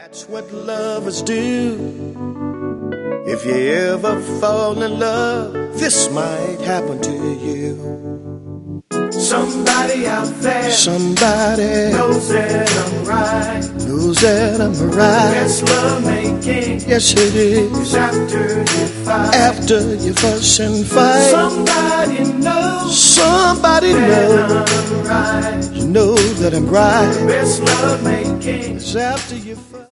That's what lovers do. If you ever fall in love, this might happen to you. Somebody out there, somebody knows that I'm right. Knows that I'm right. That's love making. Yes, it is. After you fight, after you fuss and fight, somebody knows. Somebody that knows. I'm right. You know that I'm right. Best love making It's after you fuss.